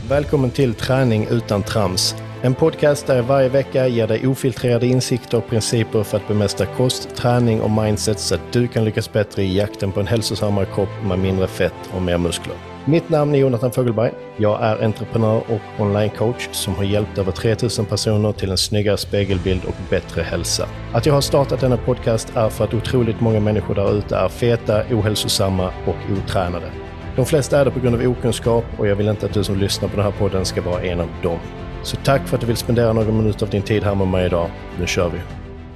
Välkommen till Träning utan trams. En podcast där jag varje vecka ger dig ofiltrerade insikter och principer för att bemästra kost, träning och mindset så att du kan lyckas bättre i jakten på en hälsosammare kropp med mindre fett och mer muskler. Mitt namn är Jonathan Fogelberg. Jag är entreprenör och online-coach som har hjälpt över 3000 personer till en snyggare spegelbild och bättre hälsa. Att jag har startat denna podcast är för att otroligt många människor där ute är feta, ohälsosamma och otränade. De flesta är det på grund av okunskap och jag vill inte att du som lyssnar på den här podden ska vara en av dem. Så tack för att du vill spendera några minuter av din tid här med mig idag. Nu kör vi.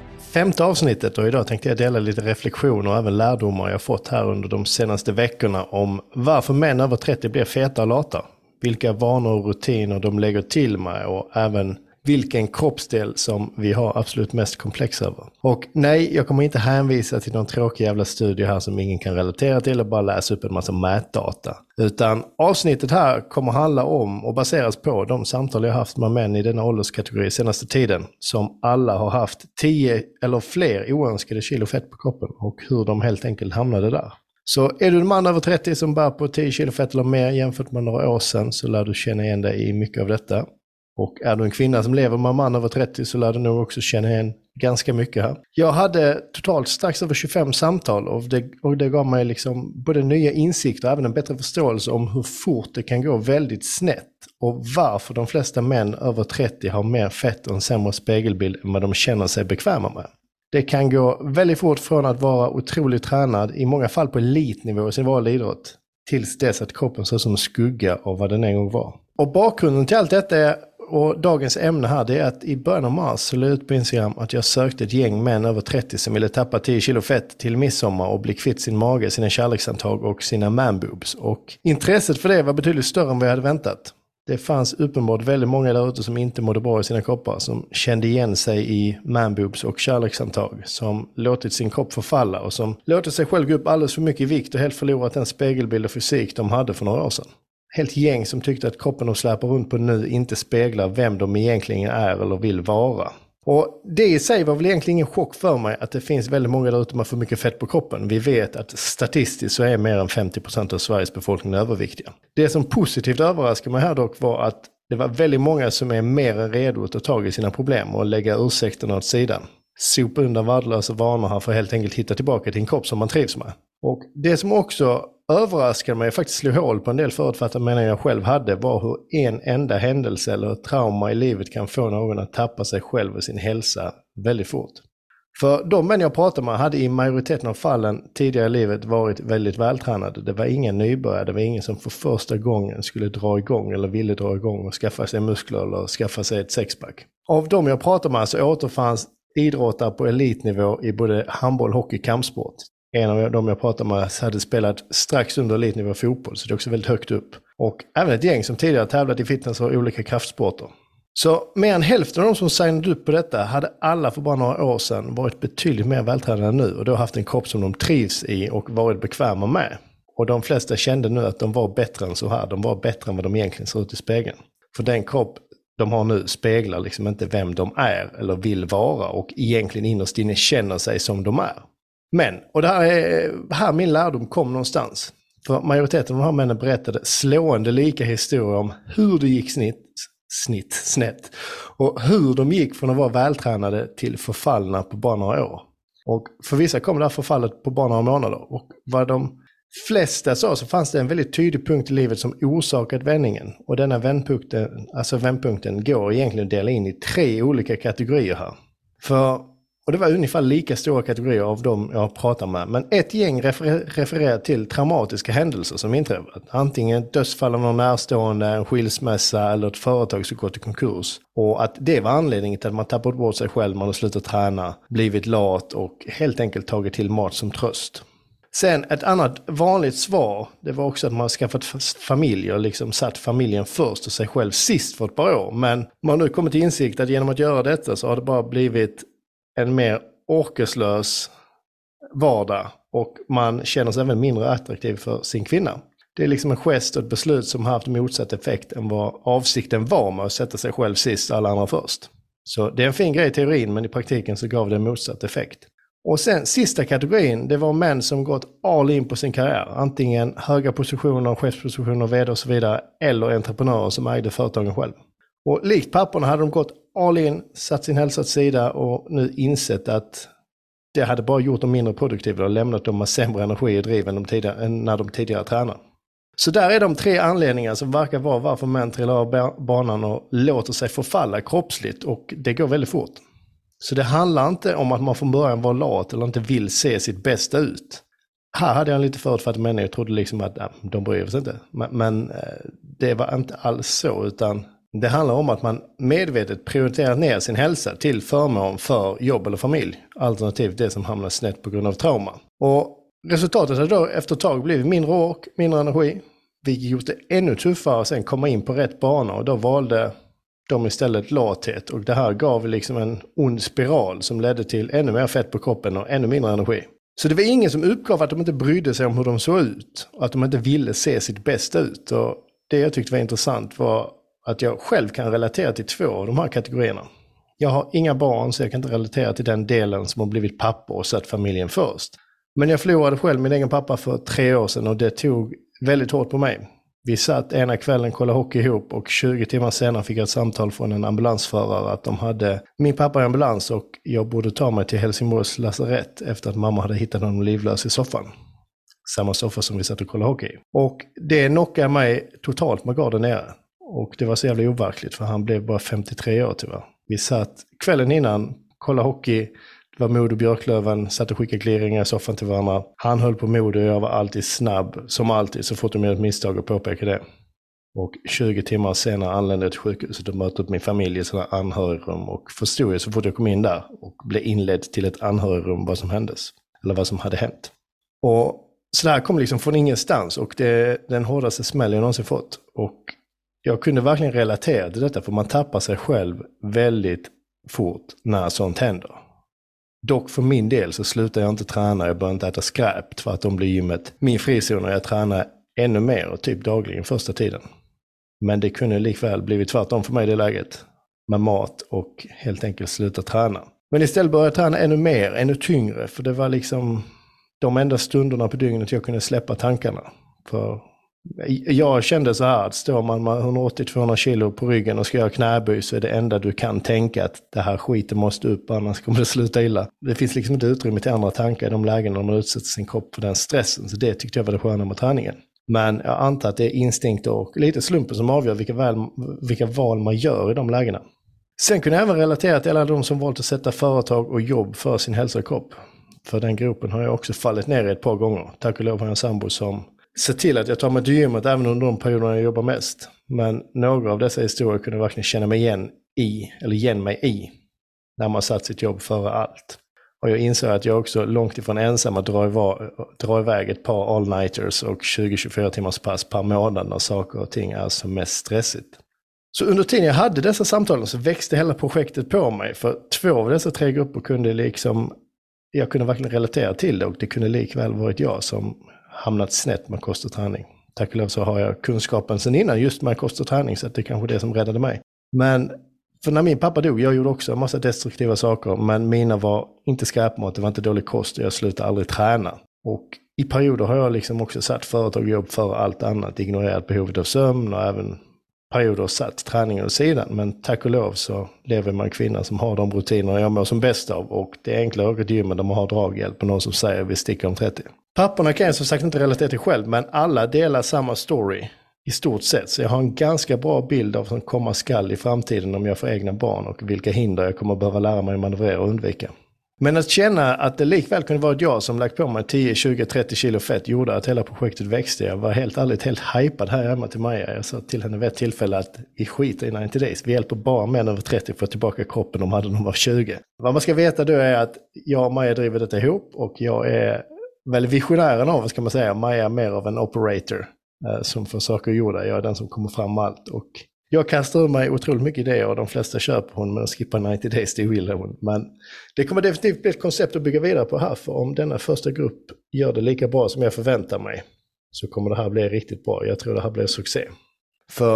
5:e avsnittet, och idag tänkte jag dela lite reflektioner och även lärdomar jag fått här under de senaste veckorna om varför män över 30 blir feta och lata. Vilka vanor och rutiner de lägger till med och även vilken kroppsdel som vi har absolut mest komplex över. Och nej, jag kommer inte hänvisa till någon tråkig jävla studie här som ingen kan relatera till och bara läsa upp en massa mätdata. Utan avsnittet här kommer handla om och baseras på de samtal jag haft med män i denna ålderskategori senaste tiden som alla har haft 10 eller fler oönskade kilo fett på kroppen och hur de helt enkelt hamnade där. Så är du en man över 30 som bär på 10 kilo fett eller mer jämfört med några år sedan så lär du känna igen dig i mycket av detta. Och är du en kvinna som lever med en man över 30 så lär du nog också känna igen ganska mycket här. Jag hade totalt strax över 25 samtal och det gav mig liksom både nya insikter och även en bättre förståelse om hur fort det kan gå väldigt snett och varför de flesta män över 30 har mer fett och en sämre spegelbild än vad de känner sig bekväma med. Det kan gå väldigt fort från att vara otroligt tränad, i många fall på elitnivå i sin vanliga idrott, tills dess att kroppen ser som en skugga av vad den en gång var. Och bakgrunden till allt detta är, och dagens ämne här, det är att i början av mars så la jag ut på Instagram att jag sökte ett gäng män över 30 som ville tappa 10 kilo fett till midsommar och bli kvitt sin mage, sina kärleksantag och sina manboobs. Och intresset för det var betydligt större än vad jag hade väntat. Det fanns uppenbart väldigt många där ute som inte mådde bra i sina kroppar, som kände igen sig i manboobs och kärleksantag, som låtit sin kropp förfalla och som låtit sig själv gå upp alldeles för mycket i vikt och helt förlorat den spegelbild och fysik de hade för några år sedan. Helt gäng som tyckte att kroppen de släpar runt på nu inte speglar vem de egentligen är eller vill vara. Och det i sig var väl egentligen ingen chock för mig att det finns väldigt många där ute med för mycket fett på kroppen. Vi vet att statistiskt så är mer än 50% av Sveriges befolkning överviktiga. Det som positivt överraskade mig här dock var att det var väldigt många som är mer än redo att ta tag i sina problem och lägga ursäkterna åt sidan. Sopa undan värdelösa vanor här för att helt enkelt hitta tillbaka till en kropp som man trivs med. Och det som också överraskade mig, faktiskt slog hål på en del förutfattade meningar jag själv hade, var hur en enda händelse eller trauma i livet kan få någon att tappa sig själv och sin hälsa väldigt fort. För de män jag pratade med hade i majoriteten av fallen tidigare i livet varit väldigt vältränade. Det var ingen nybörjare, det var ingen som för första gången skulle dra igång eller ville dra igång och skaffa sig muskler eller skaffa sig ett sexpack. Av de jag pratade med så återfanns idrottare på elitnivå i både handboll, hockey och kampsport. En av dem jag pratade med hade spelat strax under elitnivå fotboll, så det är också väldigt högt upp. Och även ett gäng som tidigare tävlat i fitness och olika kraftsporter. Så mer än hälften av de som signade upp på detta hade alla för bara några år sedan varit betydligt mer vältränade nu och då haft en kropp som de trivs i och varit bekväma med. Och de flesta kände nu att de var bättre än så här, de var bättre än vad de egentligen ser ut i spegeln. För den kropp de har nu speglar liksom inte vem de är eller vill vara och egentligen innerst inne känner sig som de är. Men, och det här är här min lärdom kom någonstans. För majoriteten av de här männen berättade slående lika historier om hur det gick snett. Och hur de gick från att vara vältränade till förfallna på bara några år. Och för vissa kom det här förfallet på bara några månader. Och vad de flesta sa så fanns det en väldigt tydlig punkt i livet som orsakat vändningen. Och denna vändpunkten går egentligen att dela in i 3 olika kategorier här. Och det var ungefär lika stora kategorier av dem jag pratar med. Men ett gäng refererar till traumatiska händelser som inträffat. Antingen dödsfall av någon närstående, en skilsmässa eller ett företag som gått i konkurs. Och att det var anledningen till att man tappat bort sig själv, man har slutat träna, blivit lat och helt enkelt tagit till mat som tröst. Sen ett annat vanligt svar, det var också att man har skaffat familj och liksom satt familjen först och sig själv sist för ett par år. Men man har nu kommit till insikt att genom att göra detta så har det bara blivit en mer orkeslös vardag och man känner sig även mindre attraktiv för sin kvinna. Det är liksom en gest och ett beslut som har haft motsatt effekt än vad avsikten var med att sätta sig själv sist och alla andra först. Så det är en fin grej i teorin, men i praktiken så gav det en motsatt effekt. Och sen sista kategorin, det var män som gått all in på sin karriär. Antingen höga positioner, chefspositioner, vd och så vidare. Eller entreprenörer som ägde företagen själv. Och likt papporna hade de gått all in, satt sin hälsa åt sida och nu insett att det hade bara gjort dem mindre produktiva och lämnat dem med sämre energi och driv än när de tidigare tränade. Så där är de 3 anledningar som verkar vara varför män trillar av banan och låter sig förfalla kroppsligt, och det går väldigt fort. Så det handlar inte om att man från början var lat eller inte vill se sitt bästa ut. Här hade jag lite förutfattad mening, jag trodde liksom att de bryr sig inte. Men det var inte alls så, utan det handlar om att man medvetet prioriterar ner sin hälsa till förmån för jobb eller familj. Alternativt det som hamnar snett på grund av trauma. Och resultatet har då efter ett tag blivit mindre ork, mindre energi. Vilket gjort det ännu tuffare att sen komma in på rätt bana, och då valde de istället lathet. Och det här gav liksom en ond spiral som ledde till ännu mer fett på kroppen och ännu mindre energi. Så det var ingen som uppgav att de inte brydde sig om hur de såg ut. Och att de inte ville se sitt bästa ut. Och det jag tyckte var intressant var att jag själv kan relatera till 2 av de här kategorierna. Jag har inga barn, så jag kan inte relatera till den delen som har blivit pappa och satt familjen först. Men jag förlorade själv min egen pappa för 3 år sedan, och det tog väldigt hårt på mig. Vi satt ena kvällen, kollade hockey ihop, och 20 timmar senare fick jag ett samtal från en ambulansförare att de hade min pappa i ambulans och jag borde ta mig till Helsingborgs lasarett efter att mamma hade hittat honom livlös i soffan. Samma soffa som vi satt och kollade hockey i. Och det knockade mig totalt med garden nere. Och det var så jävla overkligt, för han blev bara 53 år tyvärr. Vi satt kvällen innan, kollade hockey. Det var Modo Björklöven, satt och skickade gliringar i soffan till varandra. Han höll på Modo och jag var alltid snabb, som alltid, så fort de gör ett misstag och påpekar det. Och 20 timmar senare anlände jag till sjukhuset och mötte upp min familj i sådana anhörigrum. Och förstod jag så fort jag kom in där och blev inledd till ett anhörigrum vad som händes. Eller vad som hade hänt. Och så där kom liksom från ingenstans, och det är den hårdaste smällen jag någonsin fått. Och jag kunde verkligen relatera till detta, för man tappar sig själv väldigt fort när sånt händer. Dock för min del så slutar jag inte träna, jag börjar inte äta skräp för att de blir gymmet min frizon, och jag tränar ännu mer och typ dagligen första tiden. Men det kunde likväl blivit tvärtom för mig i det läget, med mat och helt enkelt sluta träna. Men istället började jag träna ännu mer, ännu tyngre, för det var liksom de enda stunderna på dygnet jag kunde släppa tankarna. För jag kände så här, att står man med 180-200 kilo på ryggen och ska göra knäböj, så är det enda du kan tänka att det här skiten måste upp, annars kommer det sluta illa. Det finns liksom inte utrymme till andra tankar i de lägen när man utsätter sin kropp för den stressen, så det tyckte jag var det sköna med träningen. Men jag antar att det är instinkt och lite slumpen som avgör vilka val man gör i de lägena. Sen kunde jag även relatera till alla de som valt att sätta företag och jobb för sin hälsa och kropp. För den gruppen har jag också fallit ner i ett par gånger. Tack och lov har jag en sambo som ser till att jag tar mig till gymmet även under de perioderna jag jobbar mest. Men några av dessa historier kunde jag verkligen känna mig igen mig i. När man satt sitt jobb före allt. Och jag inser att jag också långt ifrån ensam att dra iväg ett par all-nighters och 20-24 timmars pass per månad när saker och ting är som mest stressigt. Så under tiden jag hade dessa samtalen så växte hela projektet på mig. För 2 av dessa 3 grupper kunde jag kunde verkligen relatera till det, och det kunde likväl varit jag som hamnat snett med kost och träning. Tack och lov så har jag kunskapen sedan innan just med kost och träning, så att det är kanske det som räddade mig. Men för när min pappa dog, jag gjorde också en massa destruktiva saker, men mina var inte skräpmat, det var inte dålig kost och jag slutade aldrig träna. Och i perioder har jag liksom också satt företag och jobb för allt annat, ignorerat behovet av sömn och även perioder satt träningen åt sidan. Men tack och lov så lever man en kvinna som har de rutiner jag mår som bäst av, och det är enklare att åka till gymmet där man har draghjälp och någon som säger vi sticker om 30. Papporna kan jag som sagt inte relatera till själv, men alla delar samma story i stort sett. Så jag har en ganska bra bild av vad som komma skall i framtiden om jag får egna barn och vilka hinder jag kommer behöva lära mig manövrera och undvika. Men att känna att det likväl kunde vara jag som lagt på mig 10, 20, 30 kilo fett gjorde att hela projektet växte. Jag var helt hypad här hemma till Maja. Jag sa till henne vid ett tillfälle att vi skiter i 90 days. Vi hjälper bara män över 30 för att få tillbaka kroppen de hade när de var 20. Vad man ska veta då är att jag och Maja driver detta ihop, och jag är väl visionären av, vad ska man säga. Maja är mer av en operator som får saker gjorda. Jag är den som kommer fram med allt, och jag kastar ur mig otroligt mycket idéer och de flesta köper hon, men skippar 90 days, det vill hon. Men det kommer definitivt bli ett koncept att bygga vidare på här, för om denna första grupp gör det lika bra som jag förväntar mig så kommer det här bli riktigt bra. Jag tror det här blir succé. För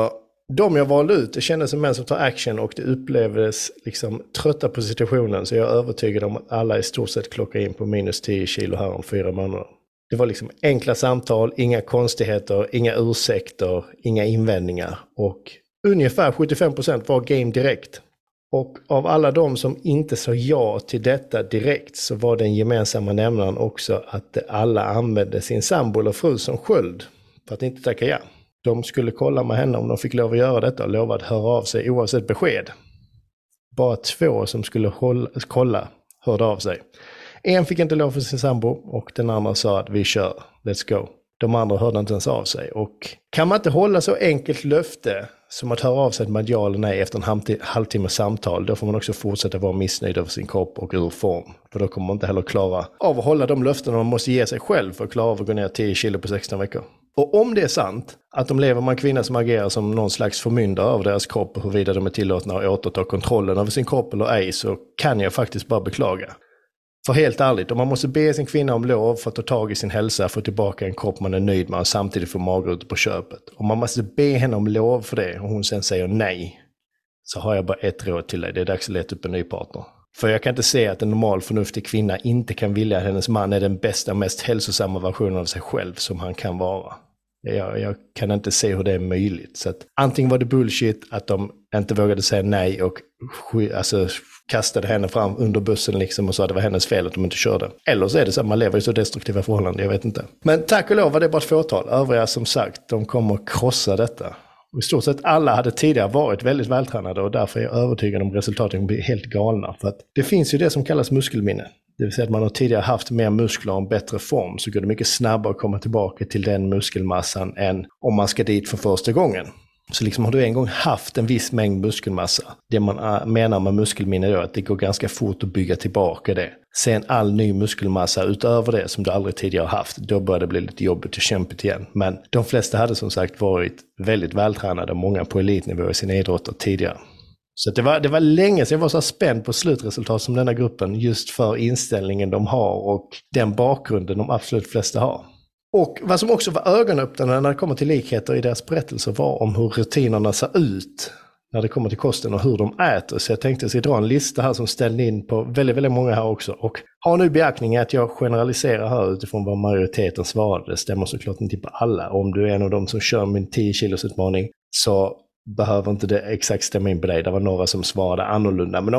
De jag valde ut, det kändes som män som tar action och det upplevdes liksom trötta på situationen, så jag är övertygad om att alla i stort sett klockar in på minus 10 kilo här om 4 månader. Det var liksom enkla samtal, inga konstigheter, inga ursäkter, inga invändningar och ungefär 75% var game direkt. Och av alla de som inte sa ja till detta direkt så var den gemensamma nämnaren också att alla använde sin sambo eller fru som sköld för att inte tacka ja. De skulle kolla med henne om de fick lov att göra detta och lova att höra av sig oavsett besked. Bara 2 som skulle kolla hörde av sig. En fick inte lov för sin sambo och den andra sa att vi kör, let's go. De andra hörde inte ens av sig. Och kan man inte hålla så enkelt löfte som att höra av sig med ja eller nej efter en halvtimme samtal, då får man också fortsätta vara missnöjd över sin kropp och ur form. För då kommer man inte heller klara av att hålla de löften man måste ge sig själv för att klara av att gå ner 10 kilo på 16 veckor. Och om det är sant att de lever med en kvinna som agerar som någon slags förmyndare av deras kropp och huruvida de är tillåtna att återta kontrollen över sin kropp eller ej, så kan jag faktiskt bara beklaga. För helt ärligt, om man måste be sin kvinna om lov för att ta tag i sin hälsa, få tillbaka en kropp man är nöjd med och samtidigt få magrutor på köpet. Om man måste be henne om lov för det och hon sen säger nej, så har jag bara ett råd till dig. Det är dags att leta upp en ny partner. För jag kan inte se att en normal förnuftig kvinna inte kan vilja att hennes man är den bästa, mest hälsosamma versionen av sig själv som han kan vara. Jag kan inte se hur det är möjligt. Så att antingen var det bullshit att de inte vågade säga nej och kastade henne fram under bussen liksom och sa att det var hennes fel att de inte körde. Eller så är det så att man lever i så destruktiva förhållanden, jag vet inte. Men tack och lov var det bara ett fåtal. Övriga som sagt, de kommer att krossa detta. Och i stort sett alla hade tidigare varit väldigt vältränade och därför är jag övertygad om resultaten blir helt galna. För att det finns ju det som kallas muskelminne. Det vill säga att man har tidigare haft mer muskler och en bättre form, så går det mycket snabbare att komma tillbaka till den muskelmassan än om man ska dit för första gången. Så liksom har du en gång haft en viss mängd muskelmassa, det man menar med muskelminne är att det går ganska fort att bygga tillbaka det. Sen all ny muskelmassa utöver det som du aldrig tidigare haft, då börjar det bli lite jobbigt och kämpigt igen. Men de flesta hade som sagt varit väldigt vältränade, många på elitnivå i sina idrotter tidigare. Så det var länge sedan jag var så spänd på slutresultat som denna gruppen, just för inställningen de har och den bakgrunden de absolut flesta har. Och vad som också var ögonöppnande när det kommer till likheter i deras berättelser var om hur rutinerna ser ut när det kommer till kosten och hur de äter. Så jag tänkte att jag dra en lista här som ställde in på väldigt, väldigt många här också. Och har nu beaktning att jag generaliserar här utifrån vad majoriteten svarade. Det stämmer såklart inte på alla. Om du är en av dem som kör min 10 kilos utmaning så behöver inte det exakt stämma in på dig. Det var några som svarade annorlunda. Men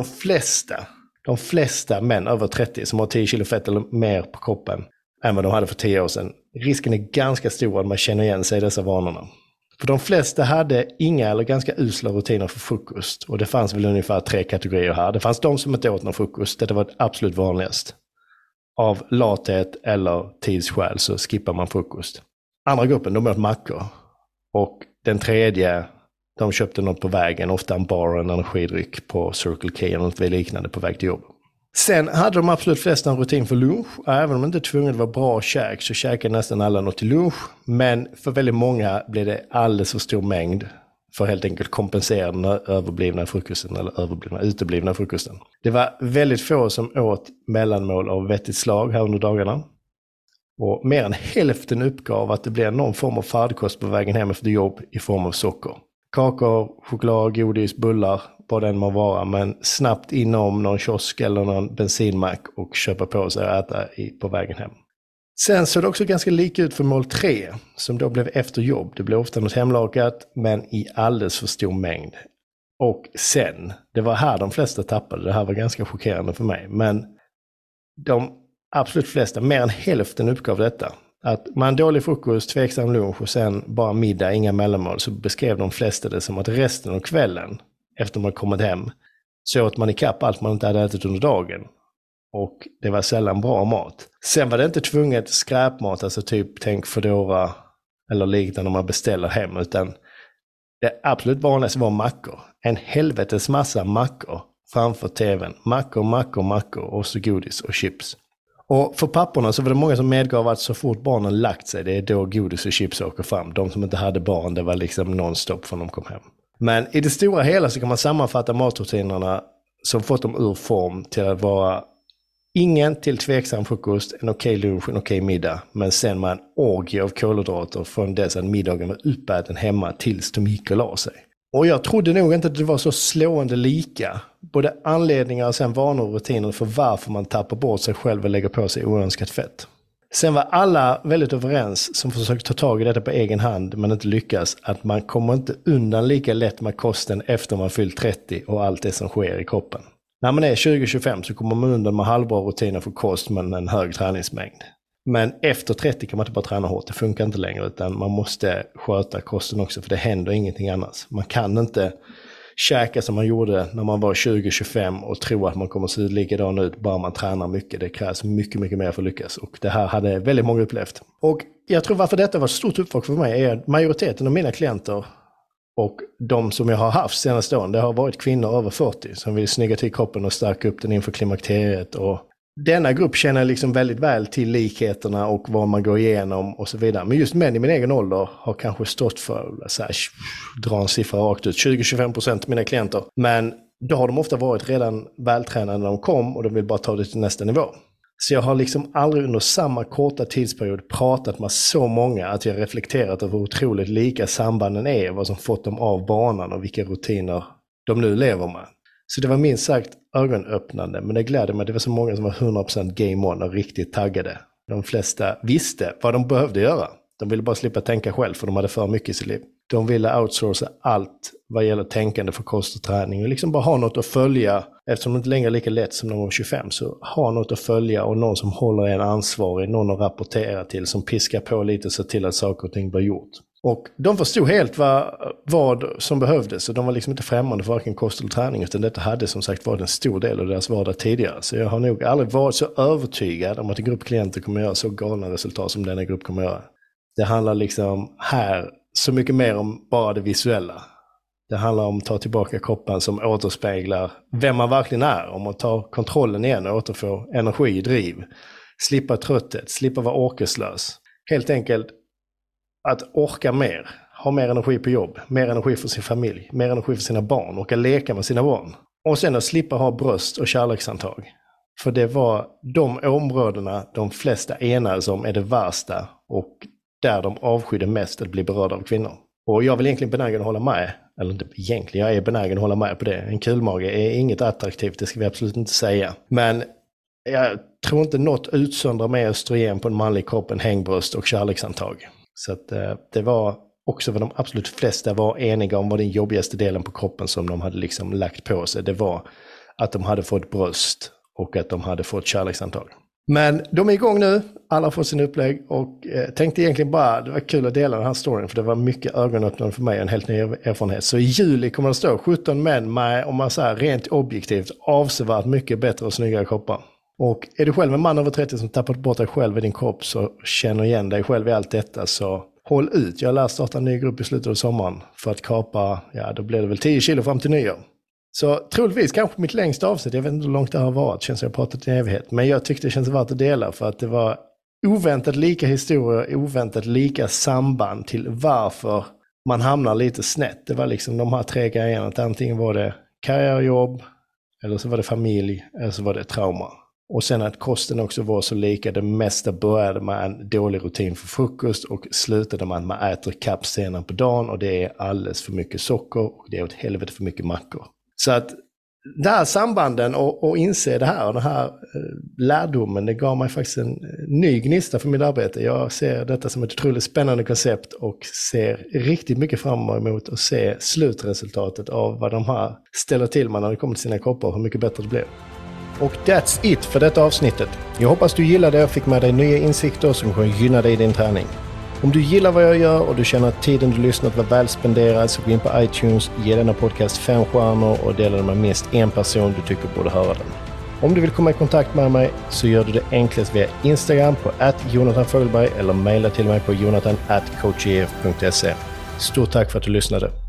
de flesta män över 30 som har 10 kilo fett eller mer på kroppen än vad de hade för 10 år sedan. Risken är ganska stor att man känner igen sig i dessa vanorna. För de flesta hade inga eller ganska usla rutiner för frukost. Och det fanns väl ungefär 3 kategorier här. Det fanns de som inte åt någon frukost. Det var absolut vanligast. Av lathet eller tidsskäl så skippar man frukost. Andra gruppen, de åt mackor. Och den tredje, de köpte något på vägen. Ofta en bar, en energidryck på Circle K eller något liknande på väg till jobb. Sen hade de absolut flesta en rutin för lunch. Även om det inte tvunget var bra käk så käkade nästan alla något till lunch. Men för väldigt många blev det alldeles för stor mängd för helt enkelt kompensera den överblivna frukosten eller uteblivna frukosten. Det var väldigt få som åt mellanmål av vettigt slag här under dagarna. Och mer än hälften uppgav att det blev någon form av färdkost på vägen hem efter jobb i form av socker. Kakor, choklad, godis, bullar, vad den må vara, men snabbt inom någon kiosk eller någon bensinmack och köpa på sig och äta på vägen hem. Sen såg det också ganska lika ut för mål 3, som då blev efter jobb. Det blev ofta något hemlagat, men i alldeles för stor mängd. Och sen, det var här de flesta tappade, det här var ganska chockerande för mig, men de absolut flesta, mer än hälften uppgav detta. Att man dålig frukost, tveksam lunch och sen bara middag, inga mellanmål, så beskrev de flesta det som att resten av kvällen, efter man kommit hem, så åt man ikapp allt man inte hade ätit under dagen. Och det var sällan bra mat. Sen var det inte tvunget skräpmat, alltså typ tänk Foodora eller liknande man beställer hem, utan det absolut vanligaste var mackor. En helvetes massa mackor framför tvn. Mackor och så godis och chips. Och för papporna så var det många som medgav att så fort barnen lagt sig, det är då godis och chips åker fram. De som inte hade barn, det var liksom non-stop från de kom hem. Men i det stora hela så kan man sammanfatta matrutinerna som fått dem ur form till att vara ingen till tveksam frukost, en okej lunch, en okej middag. Men sen med en orgie av kolhydrater från dess att middagen var uppäten hemma tills de gick och la sig. Och jag trodde nog inte att det var så slående lika. Både anledningar och sen vanor och rutiner för varför man tappar bort sig själv och lägger på sig oönskat fett. Sen var alla väldigt överens som försökte ta tag i detta på egen hand men inte lyckas, att man kommer inte undan lika lätt med kosten efter man fyllt 30 och allt det som sker i kroppen. När man är 20-25 så kommer man undan med halvbra rutiner för kost men en hög träningsmängd. Men efter 30 kan man inte bara träna hårt, det funkar inte längre, utan man måste sköta kosten också, för det händer ingenting annars. Man kan inte käka som man gjorde när man var 20-25 och tro att man kommer se likadan ut bara man tränar mycket. Det krävs mycket, mycket mer för att lyckas, och det här hade väldigt många upplevt. Och jag tror varför detta var ett stort uppvak för mig är att majoriteten av mina klienter och de som jag har haft senaste åren, det har varit kvinnor över 40 som vill snygga till kroppen och stärka upp den inför klimakteriet. Och denna grupp känner liksom väldigt väl till likheterna och vad man går igenom och så vidare. Men just män i min egen ålder har kanske stått för, så här, dra en siffra rakt ut, 20-25% av mina klienter. Men då har de ofta varit redan vältränade när de kom och de vill bara ta det till nästa nivå. Så jag har liksom aldrig under samma korta tidsperiod pratat med så många att jag reflekterat över hur otroligt lika sambanden är, vad som fått dem av banan och vilka rutiner de nu lever med. Så det var minst sagt ögonöppnande, men det glädde mig att det var så många som var 100% game on och riktigt taggade. De flesta visste vad de behövde göra. De ville bara slippa tänka själv för de hade för mycket i sitt liv. De ville outsourca allt vad gäller tänkande för kost och träning och liksom bara ha något att följa. Eftersom det inte längre är lika lätt som när de var 25, så ha något att följa och någon som håller en ansvarig, någon att rapportera till, som piskar på lite och ser till att saker och ting blir gjort. Och de förstod helt vad som behövdes, och de var liksom inte främmande för varken kost eller träning, utan detta hade som sagt varit en stor del av deras vardag tidigare. Så jag har nog aldrig varit så övertygad om att en grupp klienter kommer göra så galna resultat som denna grupp kommer göra. Det handlar liksom här så mycket mer om bara det visuella. Det handlar om att ta tillbaka kroppen som återspeglar vem man verkligen är, om att ta kontrollen igen och återfå energi, driv, slippa trötthet, slippa vara orkeslös. Helt enkelt att orka mer, ha mer energi på jobb, mer energi för sin familj, mer energi för sina barn, och att leka med sina barn. Och sen att slippa ha bröst och kärleksantag. För det var de områdena de flesta enades om är det värsta, och där de avskydde mest att bli berörda av kvinnor. Och jag vill egentligen benägen att hålla med, eller inte egentligen, jag är benägen att hålla med på det. En kulmage är inget attraktivt, det ska vi absolut inte säga. Men jag tror inte något utsöndrar mer östrogen på en manlig kropp än hängbröst och kärleksantag. Så att det var också vad de absolut flesta var eniga om var den jobbigaste delen på kroppen som de hade liksom lagt på sig. Det var att de hade fått bröst och att de hade fått kärleksantag. Men de är igång nu, alla har fått sin upplägg, och tänkte egentligen bara, det var kul att dela den här storyn för det var mycket ögonöppnande för mig, en helt ny erfarenhet. Så i juli kommer det stå 17 män med, om man säger rent objektivt, avsevärt mycket bättre och snyggare kroppar. Och är du själv en man över 30 som tappat bort dig själv i din kropp, så känner igen dig själv i allt detta, så håll ut. Jag lär starta en ny grupp i slutet av sommaren för att kapa, ja då blir det väl 10 kilo fram till nyår. Så troligtvis kanske mitt längsta avsnitt, jag vet inte hur långt det har varit, känns som jag pratat i evighet. Men jag tyckte det känns värt att dela för att det var oväntat lika historier, oväntat lika samband till varför man hamnar lite snett. Det var liksom de här 3 grejerna, att antingen var det karriärjobb, eller så var det familj, eller så var det trauma. Och sen att kosten också var så lika, det mesta började med en dålig rutin för frukost och slutade med att man äter kapp senare på dagen, och det är alldeles för mycket socker och det är åt helvete för mycket mackor. Så att det här sambanden och inse det här och den här lärdomen, det gav mig faktiskt en ny gnista för mitt arbete. Jag ser detta som ett otroligt spännande koncept och ser riktigt mycket fram emot att se slutresultatet av vad de här ställer till man när det kommer till sina kroppar och hur mycket bättre det blir. Och that's it för detta avsnittet. Jag hoppas du gillade det och fick med dig nya insikter som kommer gynna dig i din träning. Om du gillar vad jag gör och du känner att tiden du lyssnat var väl spenderad, så gå in på iTunes, ge denna podcast 5 stjärnor och dela den med minst en person du tycker borde höra den. Om du vill komma i kontakt med mig så gör du det enklast via Instagram på @JonathanFogelberg eller mejla till mig på jonathan@coachef.se. Stort tack för att du lyssnade.